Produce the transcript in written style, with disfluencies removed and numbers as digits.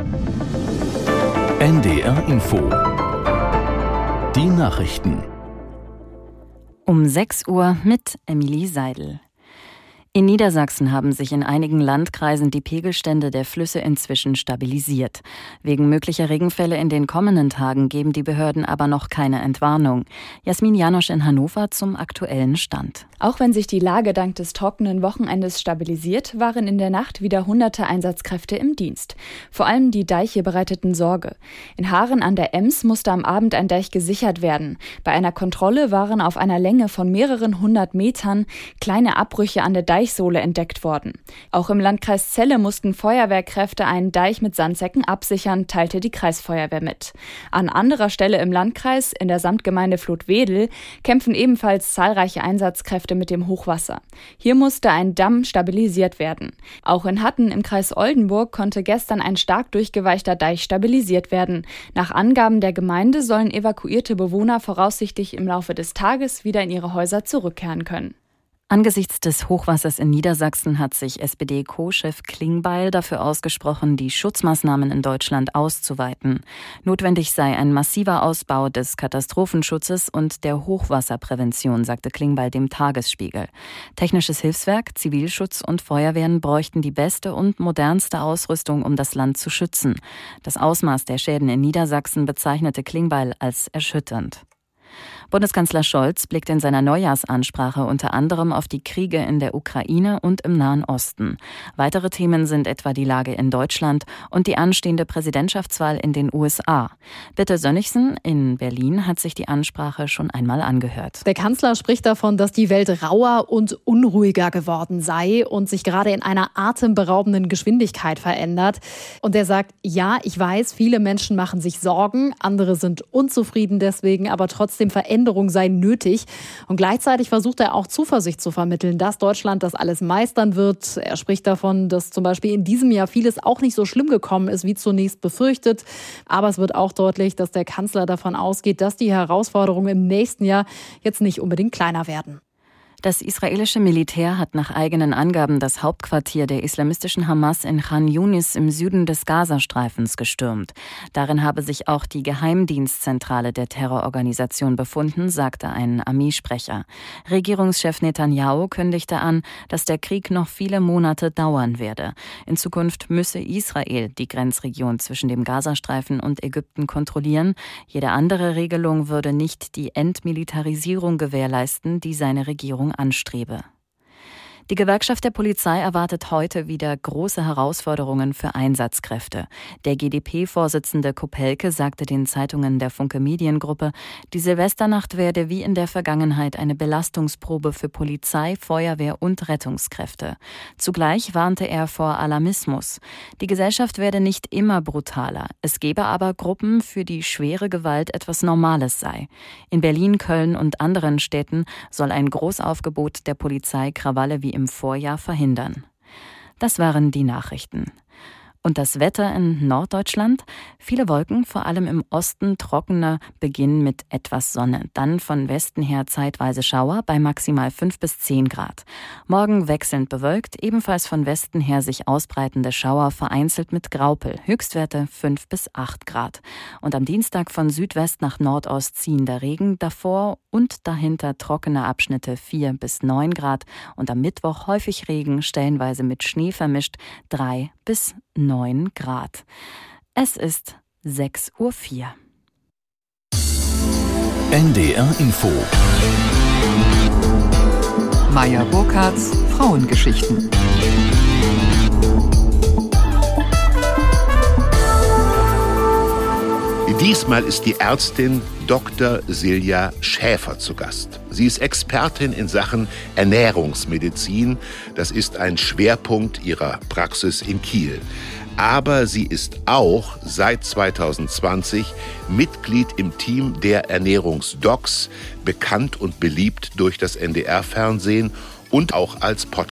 NDR Info. Die Nachrichten. Um 6 Uhr mit Emilie Seidel. In Niedersachsen haben sich in einigen Landkreisen die Pegelstände der Flüsse inzwischen stabilisiert. Wegen möglicher Regenfälle in den kommenden Tagen geben die Behörden aber noch keine Entwarnung. Jasmin Janosch in Hannover zum aktuellen Stand. Auch wenn sich die Lage dank des trockenen Wochenendes stabilisiert, waren in der Nacht wieder hunderte Einsatzkräfte im Dienst. Vor allem die Deiche bereiteten Sorge. In Haaren an der Ems musste am Abend ein Deich gesichert werden. Bei einer Kontrolle waren auf einer Länge von mehreren 100 Metern kleine Abbrüche an der Deichsohle entdeckt worden. Auch im Landkreis Celle mussten Feuerwehrkräfte einen Deich mit Sandsäcken absichern, teilte die Kreisfeuerwehr mit. An anderer Stelle im Landkreis, in der Samtgemeinde Vlotwedel, kämpfen ebenfalls zahlreiche Einsatzkräfte mit dem Hochwasser. Hier musste ein Damm stabilisiert werden. Auch in Hatten im Kreis Oldenburg konnte gestern ein stark durchgeweichter Deich stabilisiert werden. Nach Angaben der Gemeinde sollen evakuierte Bewohner voraussichtlich im Laufe des Tages wieder in ihre Häuser zurückkehren können. Angesichts des Hochwassers in Niedersachsen hat sich SPD-Co-Chef Klingbeil dafür ausgesprochen, die Schutzmaßnahmen in Deutschland auszuweiten. Notwendig sei ein massiver Ausbau des Katastrophenschutzes und der Hochwasserprävention, sagte Klingbeil dem Tagesspiegel. Technisches Hilfswerk, Zivilschutz und Feuerwehren bräuchten die beste und modernste Ausrüstung, um das Land zu schützen. Das Ausmaß der Schäden in Niedersachsen bezeichnete Klingbeil als erschütternd. Bundeskanzler Scholz blickt in seiner Neujahrsansprache unter anderem auf die Kriege in der Ukraine und im Nahen Osten. Weitere Themen sind etwa die Lage in Deutschland und die anstehende Präsidentschaftswahl in den USA. Birte Sönnigsen in Berlin hat sich die Ansprache schon einmal angehört. Der Kanzler spricht davon, dass die Welt rauer und unruhiger geworden sei und sich gerade in einer atemberaubenden Geschwindigkeit verändert. Und er sagt, ja, ich weiß, viele Menschen machen sich Sorgen, andere sind unzufrieden deswegen, aber trotzdem Veränderung sei nötig. Und gleichzeitig versucht er auch Zuversicht zu vermitteln, dass Deutschland das alles meistern wird. Er spricht davon, dass zum Beispiel in diesem Jahr vieles auch nicht so schlimm gekommen ist, wie zunächst befürchtet. Aber es wird auch deutlich, dass der Kanzler davon ausgeht, dass die Herausforderungen im nächsten Jahr jetzt nicht unbedingt kleiner werden. Das israelische Militär hat nach eigenen Angaben das Hauptquartier der islamistischen Hamas in Khan Yunis im Süden des Gazastreifens gestürmt. Darin habe sich auch die Geheimdienstzentrale der Terrororganisation befunden, sagte ein Armeesprecher. Regierungschef Netanyahu kündigte an, dass der Krieg noch viele Monate dauern werde. In Zukunft müsse Israel die Grenzregion zwischen dem Gazastreifen und Ägypten kontrollieren. Jede andere Regelung würde nicht die Entmilitarisierung gewährleisten, die seine Regierung anstrebe. Die Gewerkschaft der Polizei erwartet heute wieder große Herausforderungen für Einsatzkräfte. Der GdP-Vorsitzende Kopelke sagte den Zeitungen der Funke Mediengruppe, die Silvesternacht werde wie in der Vergangenheit eine Belastungsprobe für Polizei, Feuerwehr und Rettungskräfte. Zugleich warnte er vor Alarmismus. Die Gesellschaft werde nicht immer brutaler. Es gebe aber Gruppen, für die schwere Gewalt etwas Normales sei. In Berlin, Köln und anderen Städten soll ein Großaufgebot der Polizei Krawalle wie im Vorjahr verhindern. Das waren die Nachrichten. Und das Wetter in Norddeutschland? Viele Wolken, vor allem im Osten trockener Beginn mit etwas Sonne. Dann von Westen her zeitweise Schauer bei maximal 5 bis 10 Grad. Morgen wechselnd bewölkt, ebenfalls von Westen her sich ausbreitende Schauer, vereinzelt mit Graupel. Höchstwerte 5 bis 8 Grad. Und am Dienstag von Südwest nach Nordost ziehender Regen, davor und dahinter trockene Abschnitte 4 bis 9 Grad. Und am Mittwoch häufig Regen, stellenweise mit Schnee vermischt, 3 bis 9 Grad. Es ist 6:04 Uhr. NDR Info. Maya Burkhardts Frauengeschichten. Diesmal ist die Ärztin Dr. Silja Schäfer zu Gast. Sie ist Expertin in Sachen Ernährungsmedizin. Das ist ein Schwerpunkt ihrer Praxis in Kiel. Aber sie ist auch seit 2020 Mitglied im Team der Ernährungsdocs, bekannt und beliebt durch das NDR-Fernsehen und auch als Podcast.